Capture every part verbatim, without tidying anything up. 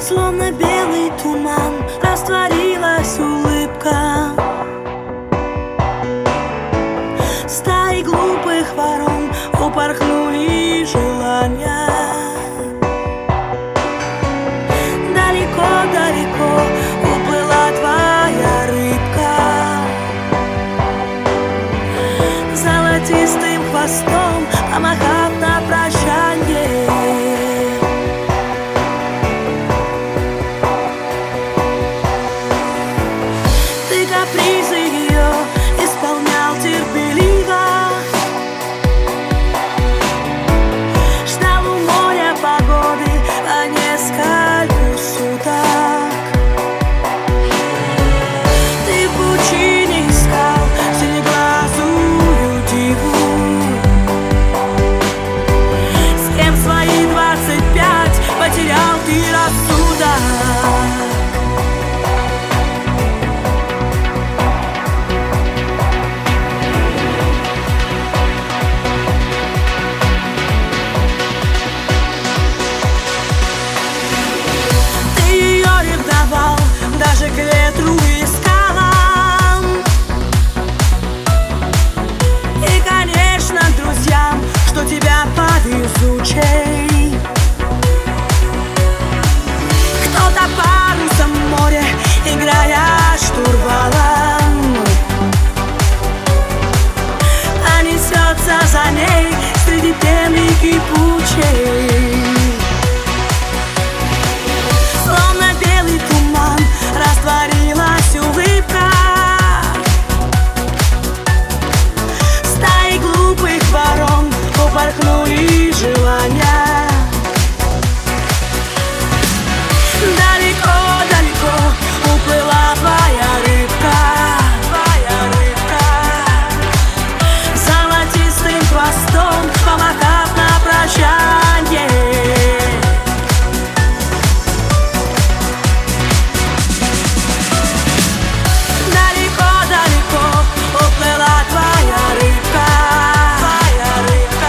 Словно белый туман растворилась улыбка. Стаи глупых ворон упорхнули желания. Далеко-далеко уплыла твоя рыбка. Золотистым хвостом помахав на прощанье. Ты капризы ее исполнял терпеливо. Ждал у моря погоды, а несколько суток. Ты в пучине искал синеглазую диву. С кем в свои двадцать пять потерял ты рассудок. Даже к ветру и скалам. И, конечно, друзьям, что тебя повезучей. Кто-то парусом в море, играя штурвалом, а несется за ней среди пены кипучей. Словно белый туман растворилась улыбка. Стаи глупых ворон упорхнули желания. Далеко-далеко уплыла твоя рыбка. Твоя рыбка. Золотистым хвостом помахав на прощанье.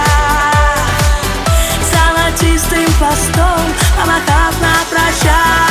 Хвостом помахав на прощание.